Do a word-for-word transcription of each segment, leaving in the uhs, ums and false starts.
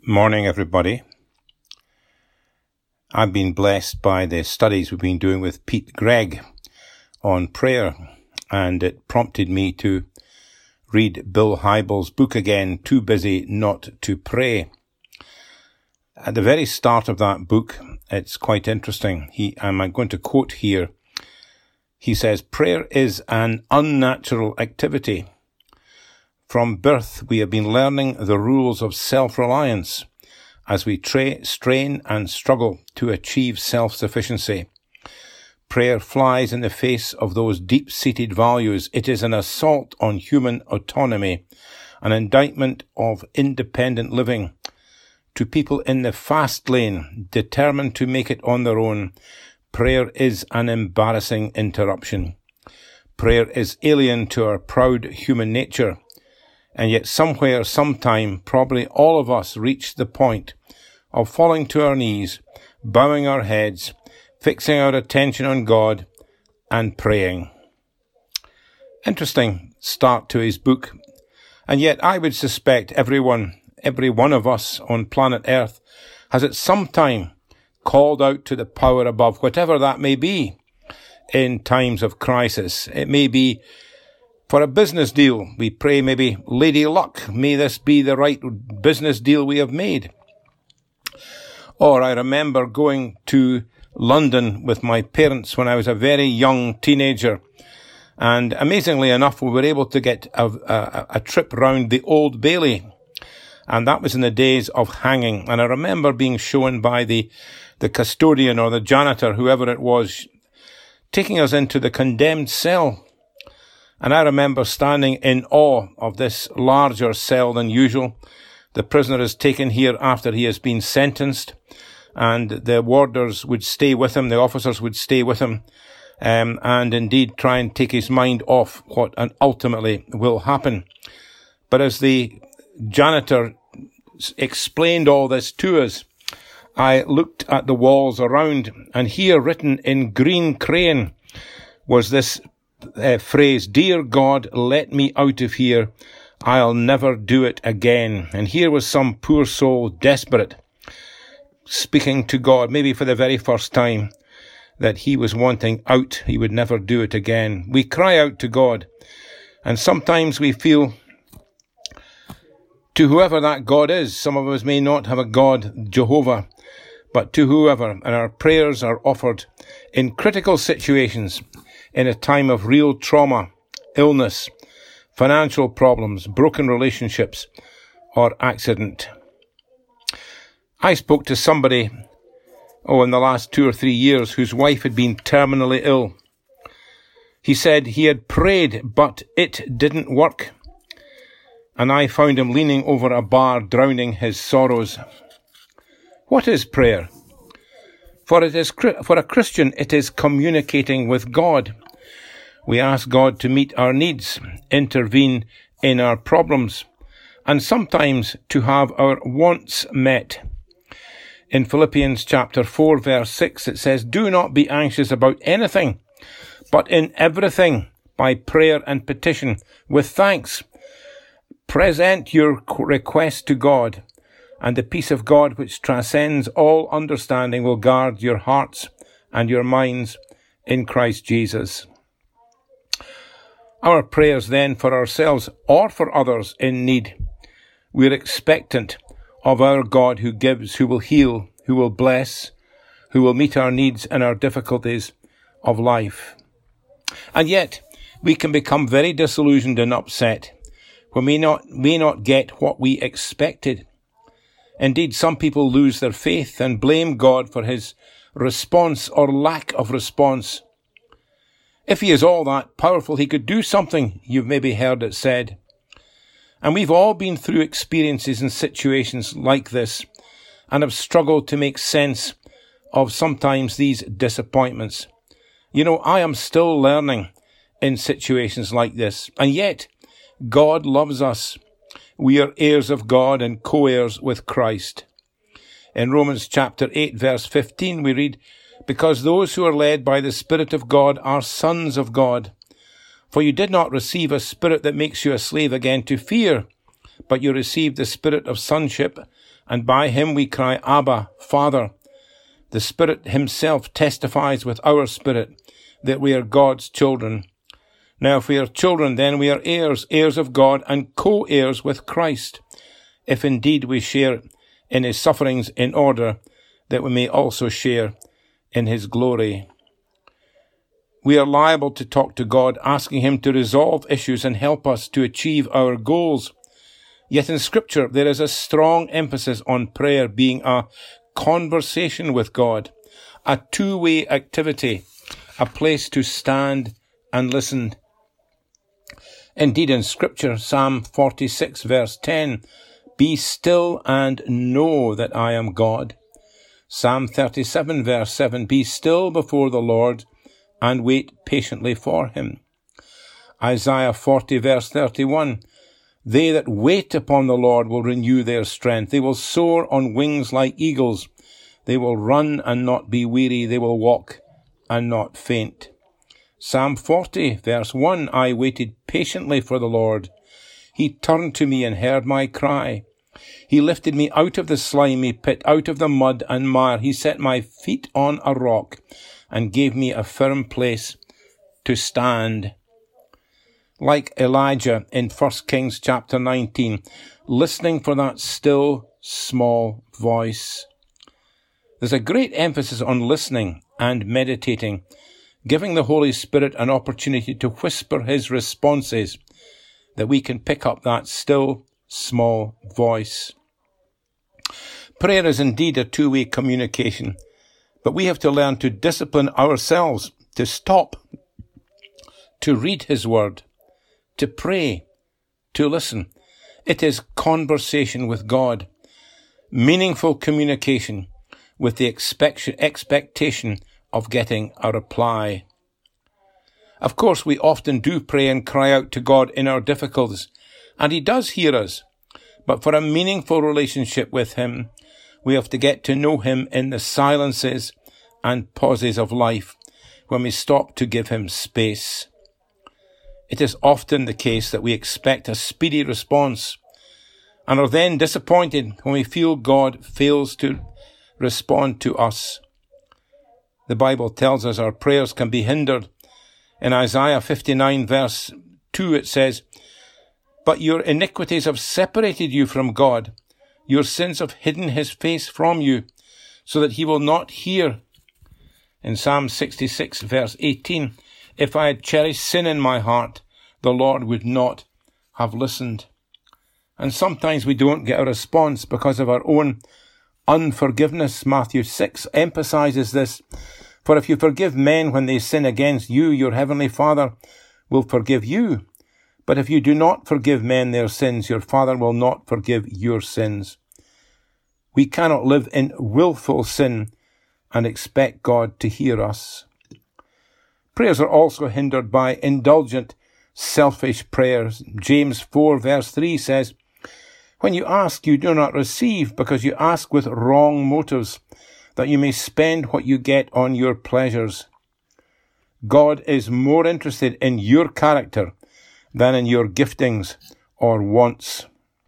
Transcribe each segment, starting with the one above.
Morning, everybody. I've been blessed by the studies we've been doing with Pete Greig on prayer, and it prompted me to read Bill Hybels' book again, Too Busy Not to Pray. At the very start of that book, it's quite interesting. He, I'm going to quote here. He says, "Prayer is an unnatural activity. From birth, we have been learning the rules of self-reliance as we tra- strain and struggle to achieve self-sufficiency. Prayer flies in the face of those deep-seated values. It is an assault on human autonomy, an indictment of independent living. To people in the fast lane, determined to make it on their own, prayer is an embarrassing interruption. Prayer is alien to our proud human nature. And yet somewhere, sometime, probably all of us reach the point of falling to our knees, bowing our heads, fixing our attention on God, and praying." Interesting start to his book. And yet I would suspect everyone, every one of us on planet Earth has at some time called out to the power above, whatever that may be, in times of crisis. It may be for a business deal. We pray maybe, "Lady Luck, may this be the right business deal we have made." Or I remember going to London with my parents when I was a very young teenager. And amazingly enough, we were able to get a, a, a trip round the Old Bailey. And that was in the days of hanging. And I remember being shown by the, the custodian or the janitor, whoever it was, taking us into the condemned cell. And I remember standing in awe of this larger cell than usual. The prisoner is taken here after he has been sentenced, and the warders would stay with him, the officers would stay with him, um, and indeed try and take his mind off what ultimately will happen. But as the janitor explained all this to us, I looked at the walls around, and here written in green crayon was this Uh, phrase, "Dear God, let me out of here. I'll never do it again." And here was some poor soul, desperate, speaking to God, maybe for the very first time, that he was wanting out. He would never do it again. We cry out to God, and sometimes we feel, to whoever that God is, some of us may not have a God, Jehovah, but to whoever, and our prayers are offered in critical situations, in a time of real trauma, illness, financial problems, broken relationships, or accident. I spoke to somebody, oh, in the last two or three years, whose wife had been terminally ill. He said he had prayed, but it didn't work. And I found him leaning over a bar, drowning his sorrows. What is prayer? For it is, for a Christian, it is communicating with God. We ask God to meet our needs, intervene in our problems, and sometimes to have our wants met. In Philippians chapter four, verse six, it says, "Do not be anxious about anything, but in everything, by prayer and petition, with thanks, present your request to God, and the peace of God, which transcends all understanding, will guard your hearts and your minds in Christ Jesus." Our prayers then for ourselves or for others in need, we're expectant of our God who gives, who will heal, who will bless, who will meet our needs and our difficulties of life. And yet, we can become very disillusioned and upset when we not, may not get what we expected. Indeed, some people lose their faith and blame God for his response or lack of response. If he is all that powerful, he could do something, you've maybe heard it said. And we've all been through experiences and situations like this and have struggled to make sense of sometimes these disappointments. You know, I am still learning in situations like this, and yet God loves us. We are heirs of God and co-heirs with Christ. In Romans chapter eight, verse fifteen, we read, "Because those who are led by the Spirit of God are sons of God. For you did not receive a spirit that makes you a slave again to fear, but you received the spirit of sonship, and by him we cry, Abba, Father. The Spirit himself testifies with our spirit that we are God's children. Now if we are children, then we are heirs, heirs of God, and co-heirs with Christ, if indeed we share in his sufferings, in order that we may also share in his glory. We are liable to talk to God, asking him to resolve issues and help us to achieve our goals. Yet in Scripture, there is a strong emphasis on prayer being a conversation with God, a two-way activity, a place to stand and listen. Indeed, in Scripture, Psalm forty-six, verse ten, be still and know that I am God. Psalm thirty-seven, verse seven, be still before the Lord and wait patiently for him. Isaiah forty, verse thirty-one, they that wait upon the Lord will renew their strength. They will soar on wings like eagles. They will run and not be weary. They will walk and not faint. Psalm forty, verse one, I waited patiently for the Lord. He turned to me and heard my cry. He lifted me out of the slimy pit, out of the mud and mire. He set my feet on a rock and gave me a firm place to stand. Like Elijah in First Kings chapter nineteen, listening for that still, small voice. There's a great emphasis on listening and meditating, giving the Holy Spirit an opportunity to whisper his responses, that we can pick up that still, small voice. Prayer is indeed a two-way communication, but we have to learn to discipline ourselves, to stop, to read his word, to pray, to listen. It is conversation with God, meaningful communication with the expect- expectation of getting a reply. Of course, we often do pray and cry out to God in our difficulties, and he does hear us. But for a meaningful relationship with him, we have to get to know him in the silences and pauses of life, when we stop to give him space. It is often the case that we expect a speedy response and are then disappointed when we feel God fails to respond to us. The Bible tells us our prayers can be hindered. In Isaiah fifty-nine verse two it says, but your iniquities have separated you from God. Your sins have hidden his face from you, so that he will not hear. In Psalm sixty-six verse eighteen, if I had cherished sin in my heart, the Lord would not have listened. And sometimes we don't get a response because of our own unforgiveness. Matthew six emphasizes this. For if you forgive men when they sin against you, your heavenly Father will forgive you. But if you do not forgive men their sins, your Father will not forgive your sins. We cannot live in willful sin and expect God to hear us. Prayers are also hindered by indulgent, selfish prayers. James four verse three says, when you ask, you do not receive, because you ask with wrong motives, that you may spend what you get on your pleasures. God is more interested in your character than in your giftings or wants.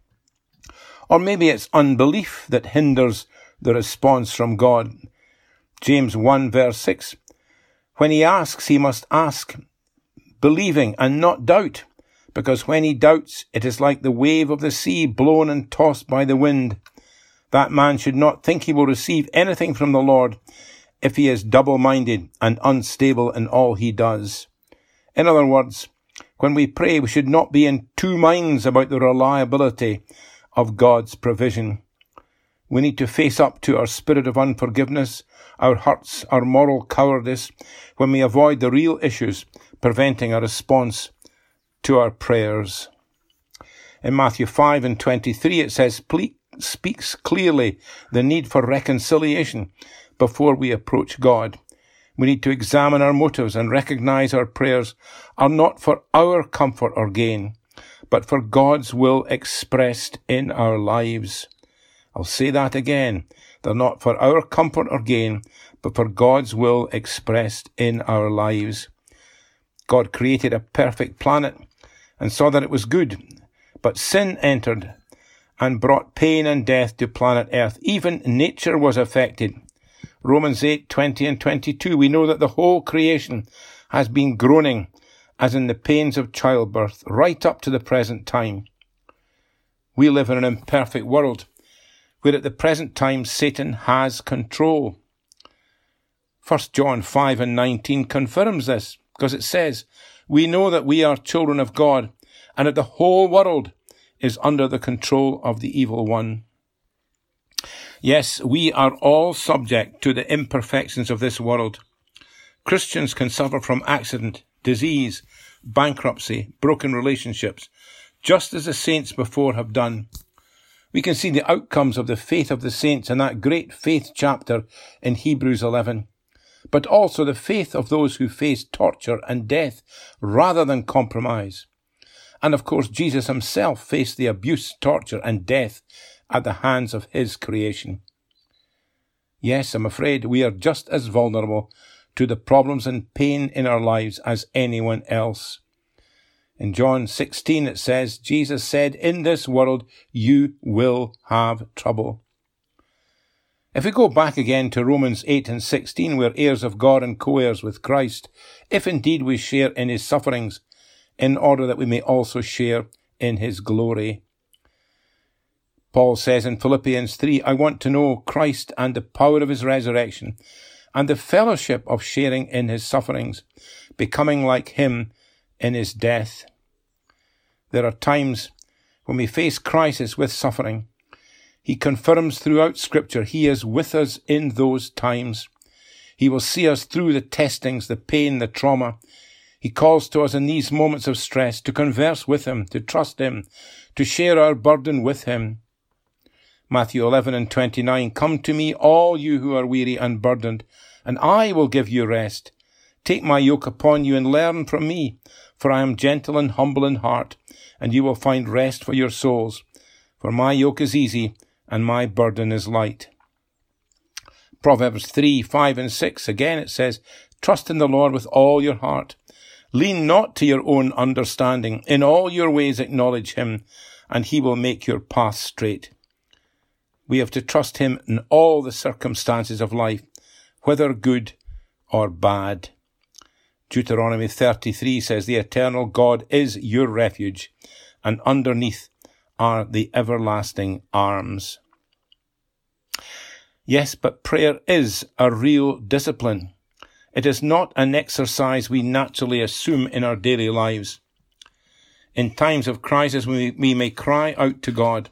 Or maybe it's unbelief that hinders the response from God. James one verse six, when he asks, he must ask believing and not doubt, because when he doubts, it is like the wave of the sea blown and tossed by the wind. That man should not think he will receive anything from the Lord if he is double-minded and unstable in all he does. In other words, when we pray, we should not be in two minds about the reliability of God's provision. We need to face up to our spirit of unforgiveness, our hurts, our moral cowardice, when we avoid the real issues preventing a response to our prayers. In Matthew five and twenty-three it says, please, speaks clearly the need for reconciliation before we approach God. We need to examine our motives and recognize our prayers are not for our comfort or gain, but for God's will expressed in our lives. I'll say that again. They're not for our comfort or gain, but for God's will expressed in our lives. God created a perfect planet and saw that it was good, but sin entered, and brought pain and death to planet Earth. Even nature was affected. Romans eight, twenty and twenty-two, we know that the whole creation has been groaning as in the pains of childbirth, right up to the present time. We live in an imperfect world, where at the present time Satan has control. First John five and nineteen confirms this, because it says, we know that we are children of God, and that the whole world is under the control of the evil one. Yes, we are all subject to the imperfections of this world. Christians can suffer from accident, disease, bankruptcy, broken relationships, just as the saints before have done. We can see the outcomes of the faith of the saints in that great faith chapter in Hebrews eleven, but also the faith of those who face torture and death rather than compromise. And of course, Jesus himself faced the abuse, torture and death at the hands of his creation. Yes, I'm afraid we are just as vulnerable to the problems and pain in our lives as anyone else. In John sixteen it says, Jesus said, in this world you will have trouble. If we go back again to Romans eight and sixteen, we're heirs of God and co-heirs with Christ, if indeed we share in his sufferings, in order that we may also share in his glory. Paul says in Philippians three, I want to know Christ and the power of his resurrection, and the fellowship of sharing in his sufferings, becoming like him in his death. There are times when we face crisis with suffering. He confirms throughout Scripture he is with us in those times. He will see us through the testings, the pain, the trauma. He calls to us in these moments of stress to converse with him, to trust him, to share our burden with him. Matthew eleven and twenty-nine, come to me, all you who are weary and burdened, and I will give you rest. Take my yoke upon you and learn from me, for I am gentle and humble in heart, and you will find rest for your souls. For my yoke is easy, and my burden is light. Proverbs three, five and six, again it says, trust in the Lord with all your heart. Lean not to your own understanding. In all your ways acknowledge him, and he will make your path straight. We have to trust him in all the circumstances of life, whether good or bad. Deuteronomy thirty-three says, the eternal God is your refuge, and underneath are the everlasting arms. Yes, but prayer is a real discipline. It is not an exercise we naturally assume in our daily lives. In times of crisis, we, we may cry out to God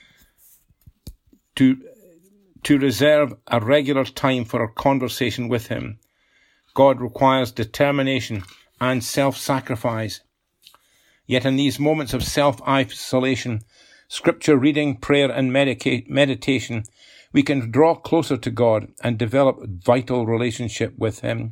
to, to reserve a regular time for our conversation with him. God requires determination and self-sacrifice. Yet in these moments of self-isolation, scripture reading, prayer and medica- meditation, we can draw closer to God and develop a vital relationship with him.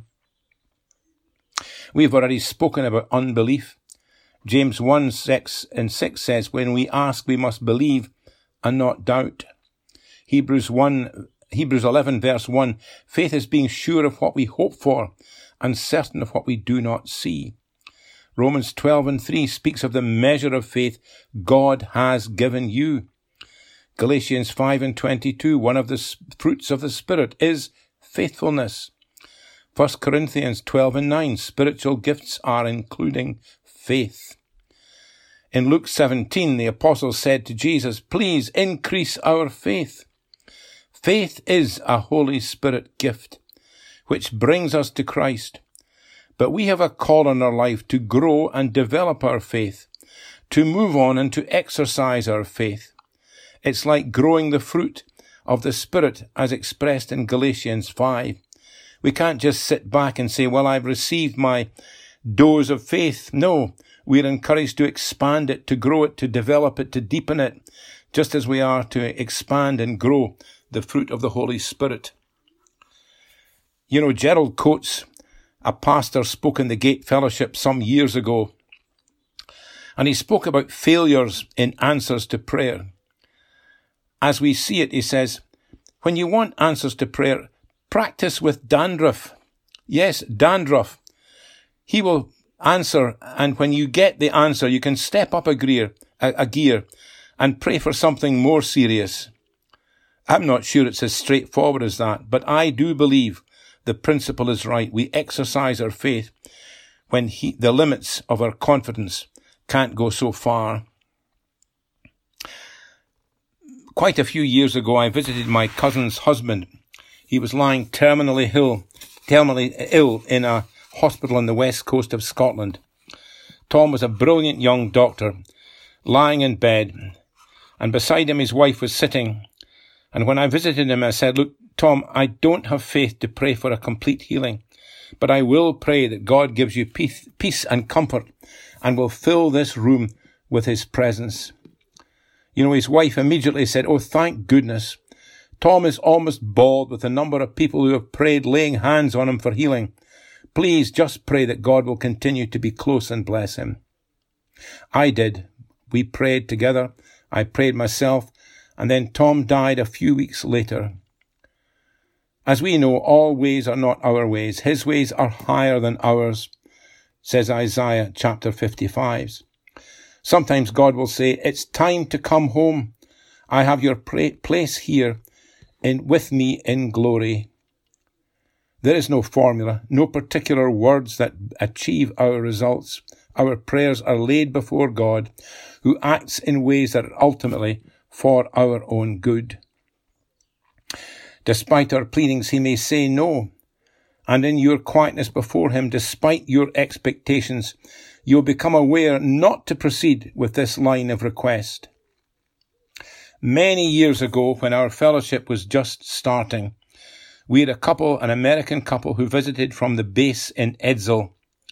We've already spoken about unbelief. James one, six and six says, when we ask, we must believe and not doubt. Hebrews one, Hebrews eleven verse one, faith is being sure of what we hope for and certain of what we do not see. Romans twelve and three speaks of the measure of faith God has given you. Galatians five and twenty-two, one of the fruits of the Spirit is faithfulness. First Corinthians twelve and nine, spiritual gifts are including faith. In Luke seventeen, the apostle said to Jesus, please increase our faith. Faith is a Holy Spirit gift, which brings us to Christ. But we have a call in our life to grow and develop our faith, to move on and to exercise our faith. It's like growing the fruit of the Spirit as expressed in Galatians five. We can't just sit back and say, well, I've received my dose of faith. No, we're encouraged to expand it, to grow it, to develop it, to deepen it, just as we are to expand and grow the fruit of the Holy Spirit. You know, Gerald Coates, a pastor, spoke in the Gate Fellowship some years ago, and he spoke about failures in answers to prayer. As we see it, he says, when you want answers to prayer, practice with dandruff. Yes, dandruff. He will answer, and when you get the answer, you can step up a gear, a, a gear and pray for something more serious. I'm not sure it's as straightforward as that, but I do believe the principle is right. We exercise our faith when he, the limits of our confidence can't go so far. Quite a few years ago, I visited my cousin's husband. He was lying terminally ill, terminally ill in a hospital on the west coast of Scotland. Tom was a brilliant young doctor, lying in bed, and beside him his wife was sitting. And when I visited him, I said, "Look, Tom, I don't have faith to pray for a complete healing, but I will pray that God gives you peace, peace and comfort and will fill this room with his presence." You know, his wife immediately said, "Oh, thank goodness. Tom is almost bald with the number of people who have prayed laying hands on him for healing. Please just pray that God will continue to be close and bless him." I did. We prayed together. I prayed myself. And then Tom died a few weeks later. As we know, all ways are not our ways. His ways are higher than ours, says Isaiah chapter fifty-five. Sometimes God will say, "It's time to come home. I have your place here in with me in glory." There is no formula, no particular words that achieve our results. Our prayers are laid before God, who acts in ways that are ultimately for our own good. Despite our pleadings, he may say no. And in your quietness before him, despite your expectations, you'll become aware not to proceed with this line of request. Many years ago, when our fellowship was just starting, we had a couple, an American couple, who visited from the base in Edzell.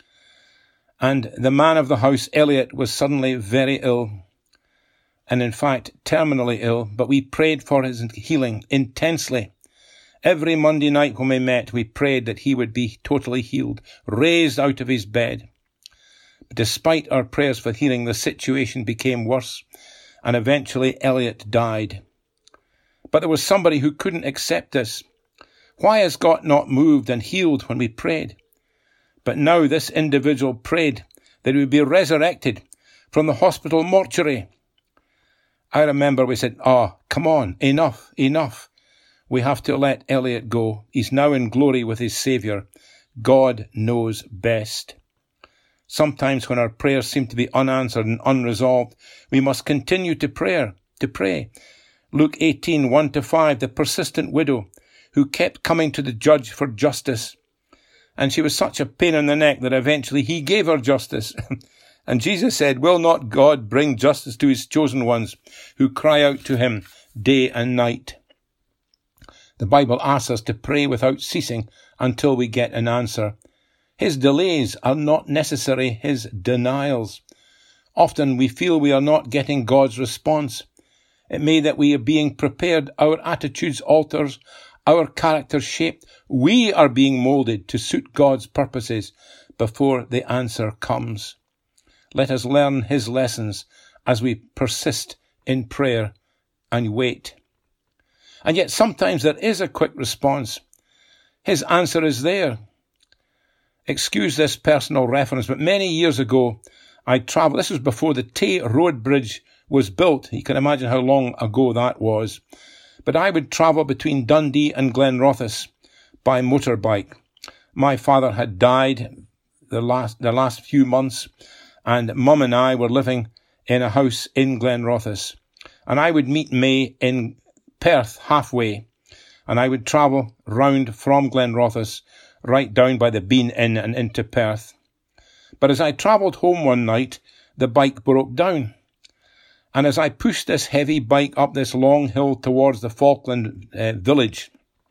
And the man of the house, Elliot, was suddenly very ill. And in fact, terminally ill, but we prayed for his healing intensely. Every Monday night when we met, we prayed that he would be totally healed, raised out of his bed. But despite our prayers for healing, the situation became worse, and eventually Elliot died. But there was somebody who couldn't accept this. Why has God not moved and healed when we prayed? But now this individual prayed that he would be resurrected from the hospital mortuary. I remember we said, "Oh, come on, enough, enough. We have to let Elliot go. He's now in glory with his Saviour. God knows best." Sometimes when our prayers seem to be unanswered and unresolved, we must continue to pray, to pray. Luke eighteen, one to five, the persistent widow who kept coming to the judge for justice. And she was such a pain in the neck that eventually he gave her justice. And Jesus said, "Will not God bring justice to his chosen ones who cry out to him day and night?" The Bible asks us to pray without ceasing until we get an answer. His delays are not necessarily his denials. Often we feel we are not getting God's response. It may that we are being prepared, our attitudes altered, our character shaped. We are being moulded to suit God's purposes before the answer comes. Let us learn his lessons as we persist in prayer and wait. And yet sometimes there is a quick response. His answer is there. Excuse this personal reference, but many years ago I travelled. This was before the Tay Road Bridge was built. You can imagine how long ago that was. But I would travel between Dundee and Glenrothes by motorbike. My father had died the last the last few months, and Mum and I were living in a house in Glenrothes. And I would meet May in Perth halfway, and I would travel round from Glenrothes right down by the Bean Inn and into Perth. But as I travelled home one night, the bike broke down. And as I pushed this heavy bike up this long hill towards the Falkland uh, village,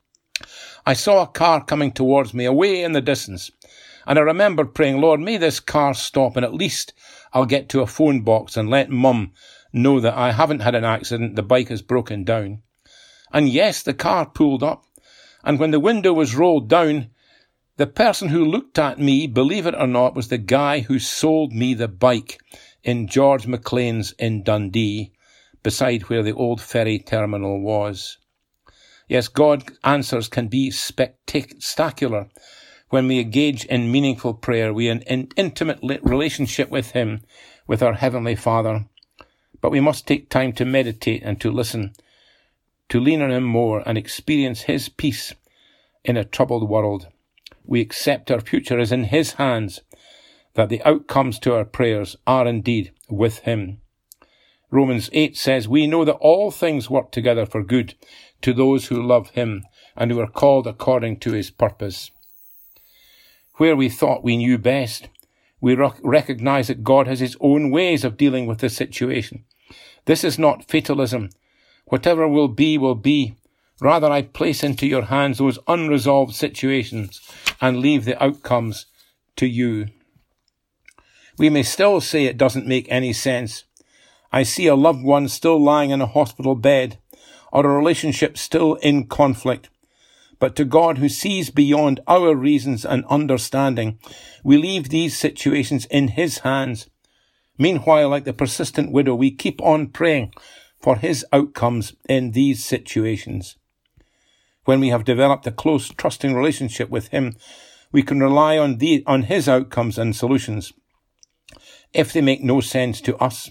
I saw a car coming towards me away in the distance. And I remember praying, "Lord, may this car stop, and at least I'll get to a phone box and let Mum know that I haven't had an accident, the bike has broken down." And yes, the car pulled up. And when the window was rolled down, the person who looked at me, believe it or not, was the guy who sold me the bike in George McLean's in Dundee, beside where the old ferry terminal was. Yes, God's answers can be spectacular when we engage in meaningful prayer. We are in intimate relationship with him, with our Heavenly Father. But we must take time to meditate and to listen, to lean on him more and experience his peace in a troubled world. We accept our future is in his hands, that the outcomes to our prayers are indeed with him. Romans eight says, we know that all things work together for good to those who love him and who are called according to his purpose. Where we thought we knew best, we rec- recognize that God has his own ways of dealing with the situation. This is not fatalism. Whatever will be, will be. Rather, I place into your hands those unresolved situations and leave the outcomes to you. We may still say it doesn't make any sense. I see a loved one still lying in a hospital bed, or a relationship still in conflict. But to God, who sees beyond our reasons and understanding, we leave these situations in his hands. Meanwhile, like the persistent widow, we keep on praying for his outcomes in these situations. When we have developed a close, trusting relationship with him, we can rely on the, on his outcomes and solutions. If they make no sense to us,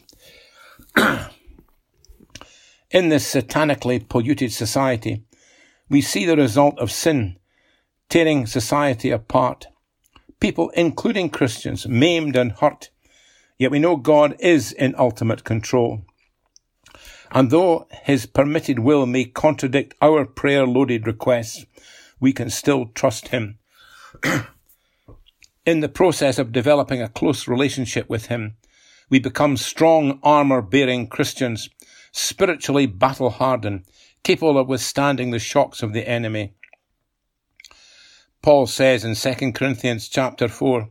in this satanically polluted society, we see the result of sin tearing society apart. People, including Christians, maimed and hurt. Yet we know God is in ultimate control. And though his permitted will may contradict our prayer-loaded requests, we can still trust him. In the process of developing a close relationship with him, we become strong, armour-bearing Christians, spiritually battle-hardened, capable of withstanding the shocks of the enemy. Paul says in Second Corinthians chapter four,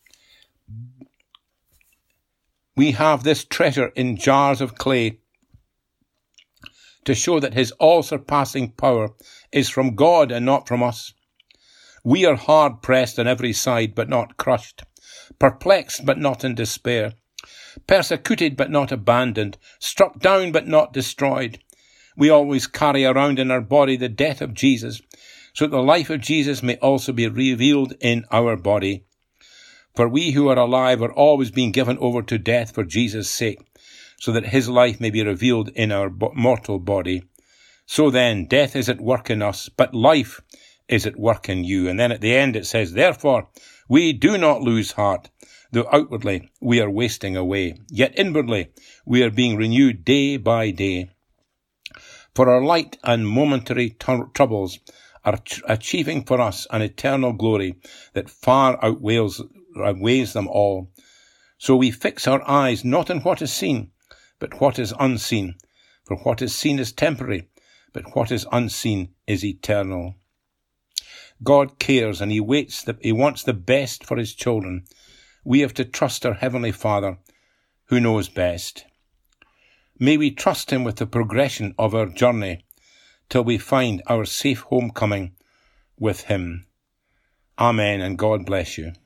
we have this treasure in jars of clay to show that his all-surpassing power is from God and not from us. We are hard-pressed on every side, but not crushed, perplexed, but not in despair, persecuted, but not abandoned, struck down, but not destroyed. We always carry around in our body the death of Jesus, so that the life of Jesus may also be revealed in our body. For we who are alive are always being given over to death for Jesus' sake, so that his life may be revealed in our mortal body. So then, death is at work in us, but life is at work in you. And then at the end it says, therefore, we do not lose heart, though outwardly we are wasting away. Yet inwardly we are being renewed day by day. For our light and momentary t- troubles are ch- achieving for us an eternal glory that far outweighs, outweighs them all. So we fix our eyes not on what is seen, but what is unseen. For what is seen is temporary, but what is unseen is eternal. God cares and he waits that he wants the best for his children. We have to trust our Heavenly Father, who knows best. May we trust him with the progression of our journey till we find our safe homecoming with him. Amen, and God bless you.